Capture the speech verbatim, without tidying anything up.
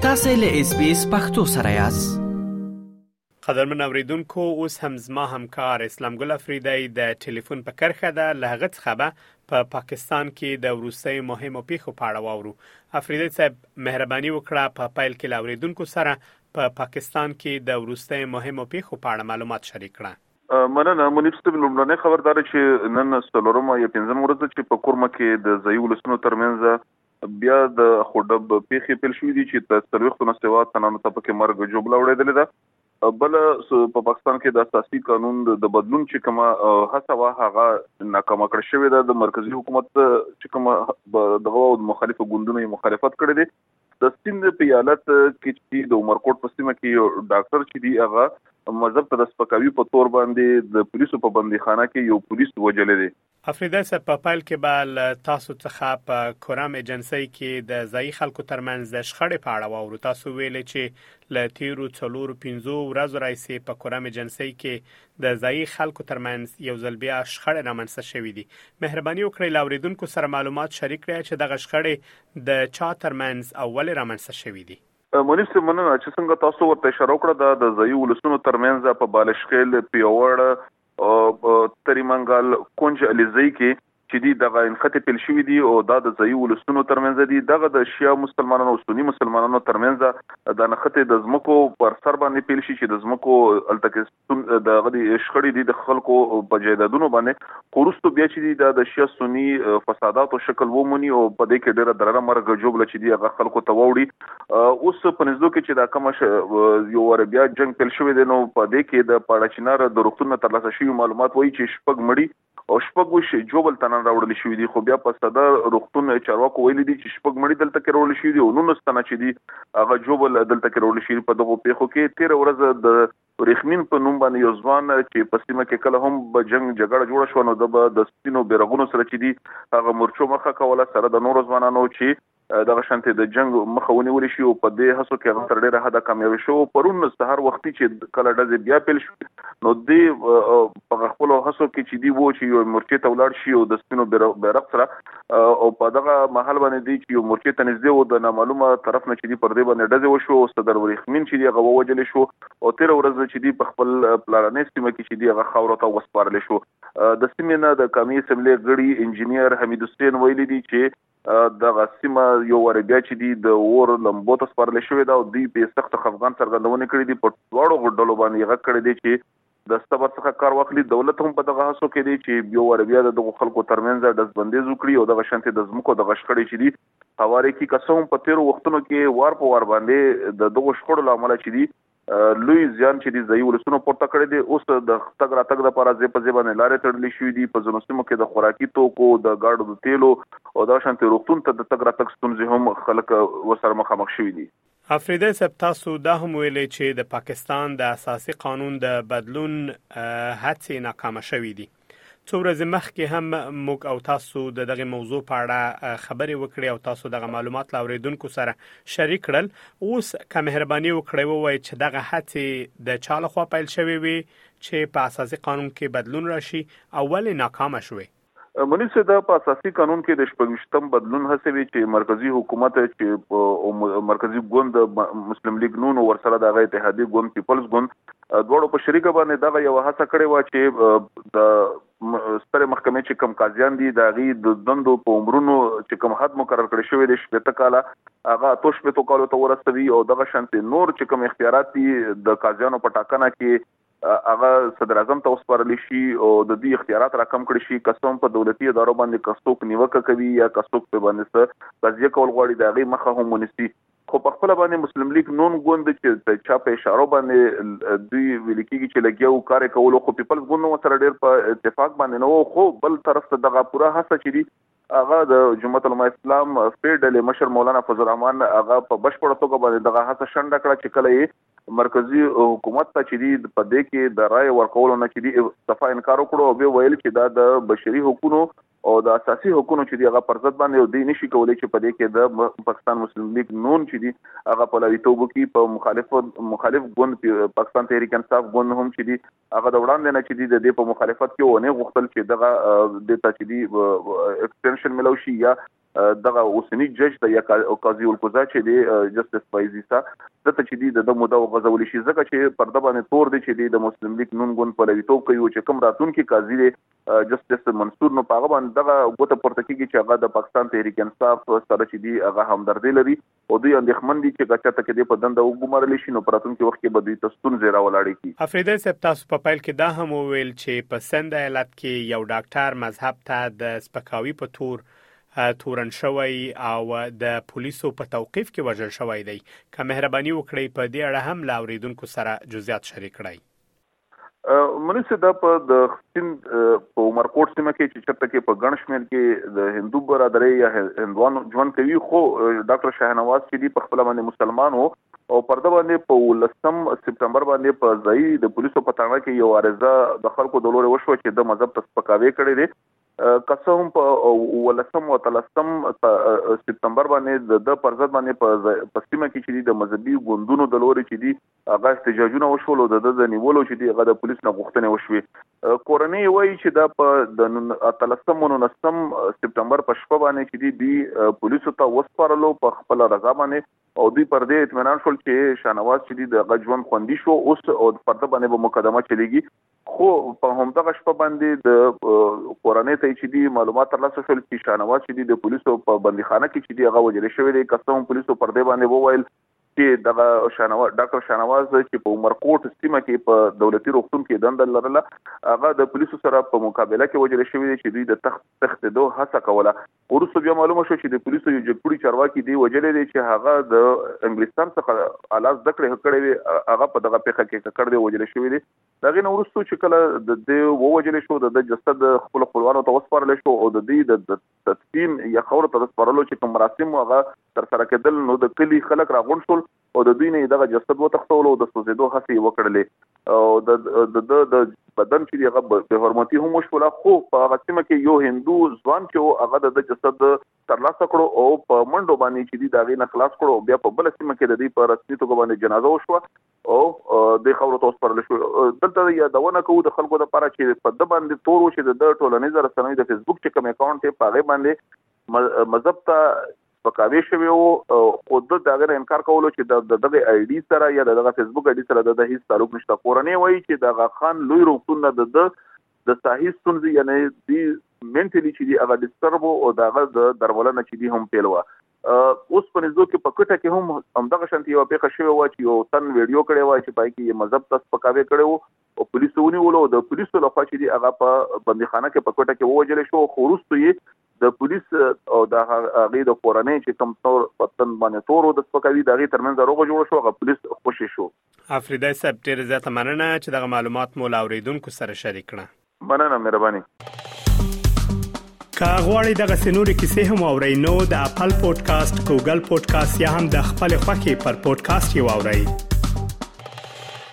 تاسو له اس بي اس پختو سره یاست. قدرمن اوریدونکو، اوس هم زما همکار اسلام ګل افریدی د ټلیفون په کرخه ده. له هغه څخه به په پا پاکستان کې د وروستي مهمو پیښو په اړه واورو. افریدی صاحب، مهرباني وکړه په پیل کې له اوریدونکو سره په پا پاکستان کې د وروستي مهمو پیښو په اړه معلومات شریک کړه. مننه. منیب صاحب، لومړنۍ خبردار چې نن څلورمه یا پنځمه ورځ چې په کورمه کې د ځایي ولسونو ترمنځ بیا د خوډب پیښې پیل شوې دي چې د څلوېښتو نه سوا تنانو ته پکې مرګ جوړه وړېدلې ده. بل په پاکستان کې د اساسي قانون د بدلون چې کومه هڅه وه هغه ناکامه کړې شوې ده. د مرکزی حکومت چې کومه دغه مخالفه ګوندونو مخالفت کړی دی. د سیند په ایالت کې چې د عمرکوټ په سیمه کې یو ډاکټر چې دی هغه مذهب ته د سپکاوي په تور باندې د پولیسو په بندیخانه کې یو پولیس وژلی دی. افریدی صاحب، په پیل کې به تاسو څخه په کورم ایجنسی کې د ځایي خلکو ترمنځ د شخړې په اړه واورو. تاسو ویلې چې له تیرو څلورو پنځو ورځو راهیسې په کورم ایجنسی کې د ځایي خلکو ترمنځ یو ځل بیا شخړې رامنځته شوې دي. مهرباني وکړئ له اوریدونکو سره معلومات شریک کړئ چې دغه شخړې د چا ترمنځ او ولې رامنځته شوې دي. منیب صاحب، مننه چې څنګه تاسو ورته اشاره وکړه د ځایي ولسونو ترمنځ په بالشخیل، پیوړ او تریمنګل، کونج علیزی کې چې دی دغه انخته پیل شوې دي او دا د ځایي ولسونو ترمنځ دي. دغه د شیا مسلمانانو او سنی مسلمانانو ترمنځ د نخته د زمکو پر سر باندې پیل شي چې د زمکو التکه د غدي شخړې دي د خلکو په جیدادونو باندې کورستو بیا چې دی د شیا سنی فسادات او شکل ومني او په دې کې ډېر درنه مرګ جوړل چې دی هغه خلکو ته ووري. اوس په نږدې کې چې دا کوم یو ور بیا جنگ پیل شوې دي نو په دې کې د پاړچینار د روغتون ترلاسه شوی معلومات وایي چې شپږ مړي او شپږ وش جوبل تنن راوړل شوې دي. خو بیا په صدر روغتون چارواکو ویلي دي چې شپږ مړي دلته کې راوړل شوې دي او نو نستنه چې دي هغه جوبل دلته کې راوړل شوې. په دغه پیښو کې تیر ورځ د ریخمین په نوم باندې یو ځوان چې په سیمه کې کله هم په جنگ جګړه جوړه شو نو د سپینو بیرغونو سره چې دي هغه مرچو مخه کوله سره د نور ځوانانو چې دغه شانته د جنگ مخاوني وري شي او په دې هڅو کې هغه تر ډیره حد کامیاب شو. پرون سحر وختي چې کله ډزې بیا پیل شو نو دې په خپل هڅو کې چې دی وو چې یو مرچې ته ولاړ شي او د سپینو بیرغ سره او په دغه محل باندې دی چې یو مرچې ته نږدې و د نامعلومه طرف نه چې دی پر دې باندې ډزې وشو او صدر ورېخمین چې دی هغه ووجل شو او تیر ورځ چې دی په خپل پلانې سیمه کې چې دی هغه خاور ته وسپارل شو. د سیمې نه د قومي اسمبلی غړي انجینیر حمید حسین ویلي دی چې دغه سیمه یو ور بیا چې دی د اور لمبو ته سپارل شوې ده او دوی په سخت خفګان څرګندونه کړې دي. په ټولو غډلو باندې غږ کړی دی چې د صبر څخه کار واخلي. دولت هم په دغه هڅو کې دی چې یو ور بیا د خلکو ترمنځ د بندیز وکړي او دغه شانتي د زمکو د غشکړې چې دی حواله کې قسم په تیر وختونو کې وار په وار باندې د دغه شخړو لامل چې دی لوی ځان چې دی ځای ولسونو پورته کړی دی. اوس د تګ راتګ د لپاره ځې په ځې باندې لارې تړلې شوې دي. په ځینو سیمو کې د خوراکي توکو، د ګاډو د تیلو او دا شانتي روغتون ته د تګ راتګ ستونزې هم خلک ورسره مخامخ شوي دي. افریدی صاحب، تاسو دا هم ویلې چې د پاکستان د اساسي قانون د بدلون هڅې ناکامه شوې دي. څو ورځې مخکې هم موږ او تاسو د دغه موضوع په اړه خبرې وکړې او تاسو دغه معلومات له اوریدونکو سره شریک کړل. اوس که مهرباني وکړئ ووایئ چې دغه هڅې د چا لخوا پیل شوې وي چې په اساسي قانون کې بدلون راشي او ولې ناکامه شوې؟ منیب صاحب، د په اساسي قانون کې د شپږویشتم بدلون هڅه وی چې مرکزی حکومت چې مرکزی ګوند مسلم لیگ نون ورسره د اتحادیه ګوند پیپلز ګوند دواړو په شریکه باندې دغه یو هڅه کړې و چې د ستر محکمې چې کوم قاضیان دي د غي د دندو په عمرونو چې کوم حد مقرر کړی شوی دی شپږ کاله هغه توش په تو کالو ته ورسوي او دغه شانتي نور چې کوم اختیارات دي د قاضیانو په ټاکنه کې هغه صدر اعظم ته وسپارل شي او د دې اختیارات راکم کړي شي. قسم په دولتي ادارو باندې کڅوک نیوکه کوي یا کڅوک په باندې څه قضیه کول غواړي د هغه مخه هم ونیسي. خو په خپل باندې مسلم لیگ نون ګوند چې چا په اشاره باندې دوی ویل کېږي چې لګیاو کار کول خو پیپلز ګوند سره ډېر په اتفاق باندې نو خو بل طرف ته دغه پوره هڅه چې دی هغه د جمعیت العلماء اسلام فیډل مشر مولانا فضل الرحمن هغه په بشپړ توګه باندې دغه هڅه شنډه کړه چې کله مرکزی حکومت ته چې دی په دې کې د رائے ورکول نه چې دی صفه انکار وکړو او به ویل چې دا د بشري حقوقو او د اساسي حقوقو چې دی هغه پرځد باندې دی نشي کولای چې په دې کې د پاکستان مسلم لیگ نون چې دی هغه په لوي توبو کې په مخالفت مخالف ګوند پاکستان تحریک انصاف ګوند هم چې دی هغه د وړاندې نه چې دی د په مخالفت کې ونه غوښتل چې دغه د ته چې دی ایکستنشن ملوشي یا دغه اوسنی جج د یا قاضي القضا چې دی جسټس فایزیسا دته چې دی د مدعا غزول شي ځکه چې پرده باندې تور دی چې دی د مسلم لیگ نون ګوند په لویتوب کوي چې کوم راتونکي قاضي دی جسټس منصور نو پاغه باندې دغه غوته پورته کیږي چې هغه د پاکستان تحریک انصاف سره چې دی هغه همدردی لري او دوی اندېښمن دي چې غچا تک دی په دنده وګمارل شي نو پراتونکي وخت کې به دوی تستون زیرا ولاړی کی. افریدی صاحب تاسو په پیل کې دا هم ویل چې په سند ایالت کې یو ډاکټر مذهب ته د سپکاوي په تور تورن شوی او د پولیسو په توقيف کې وژل شوی دی. که مهرباني وکړئ په دې اړه هم لاوریدونکو سره جزئیات شریک کړئ. منځ د په د سند په عمرکوټ سیمه کې چې چرته کې په ګڼشمیر کې د هندو برادرۍ یا هندوانو ژوند کوي خو ډاکټر شاهنواز چې دی په خپل باندې مسلمان وو او پرده باندې په لسم سپتمبر باندې په ځای د پولیسو په تاړه کې یو عارضه د خلکو د لوري وشو چې د مذهب ته سپکاوی کړی دی. قسم په ولسم او تلسم سپتمبر باندې د پرځد باندې په پښتیمه کې چې د مذهبي ګوندونو د لوري چې دی هغه احتجاجونه وشول او د د نیولو چې دی هغه د پولیس نه غوښتنه وشوي. کورنۍ وایي چې دا په د تلسم او نسم سپتمبر په شپه باندې چې دی دی پولیسو ته وسپارلو په خپل رضا باندې او دوی پر دې اطمینان شول چې شاهنواز چې دی د غجوان خوندي شو اوس او پرده باندې به مقدمه چلیږي. خو په همدغه شپه باندې د کورنۍ ته چې دی معلومات ترلاسه شول چې شاهنواز چې دی د پولیسو په بندیخانه کې چې دی هغه وجل شوی دی. قسم پولیسو پر دې باندې وویل چې دغه شاهنواز ډاکټر شاهنواز چې په عمرکوټ سیمه کې په دولتي روغتون کې دنده لرله هغه د پولیسو سره په مقابله کې وجل شوی دی چې دوی د تخت تخت دوه هڅه کوله. ورسره بیا معلومه شو چې د پولیسو یو جګپوري چارواکي دی وجل دی چې هغه د انګلستان څخه الاز دکړې کړې وي هغه په دغه پیښه کې کړ دی وجل شوی دی. دغه نو ورسره چې کله د دې ووجل شو د جسد خپل خپلوانو ته وسپارل شو او د دې د تدفین یا خور ته وسپارلو چې کوم مراسم هغه تر سره کېدل نو د کلی خلک راغون شول او د دوی نه دغه جسد وتښتول او د سوزیدو هڅې وکړلې او د د د بدن چې هغه به حرمتي هم وشول. خو په هغه سیمه کې یو هندو ځوان چې هغه د جسد ترلاسه کړو او په منډو باندې چې دی داغې نه خلاص کړو بیا په بل سیمه کې د دې په رسمي توګه باندې جنازه وشوه او د خبرو ته وسپارل شو. دلته یادونه کوو د خلکو لپاره چې په د باندې تور شي د ټولنیز رسنیو د فیسبوک چې کوم اکاونټ ته پاغه باندې مذهب ته پکاوي شوی او خود دغه انکار کولو چې د دغه آی ډي سره یا دغه فیسبوک آی ډي سره د هیڅ تعلق نشته. کورنۍ وایي چې دغه خان لوی روغتون د د صحیح ستونزې یعنی دی منټلی چې دی هغه ډیسټرب او دغه د درولنه چې دی هم پیلوا. اوس په نزدو کې پکټه کې هم همدغه شانتي یو پیښه شوی و چې یو تن ویډیو کړی و چې پای کې مذهب تاسو پکاوي کړو او پولیسو ونیولو د پولیسو لخوا چې دی هغه په بندیخانه کې پکټه کې ووجل شو. خو وروسته یې د پولیس او د هغه د کورنۍ چې کوم تور پتن باندې تور او د سپکاوي دغه ترمنځ روغه جوړ شو هغه پولیس خوشی شو. افریدی صاحب ډیر زیات مننه چې دغه معلومات مو لاوریدونکو سره شریک کړه. مننه مهرباني. که غواړئ دغه سنوري کیسې هم اورئ نو د خپل پودکاسټ ګوګل پودکاسټ یا هم د خپل خوښي پر پودکاسټ یو اورئ.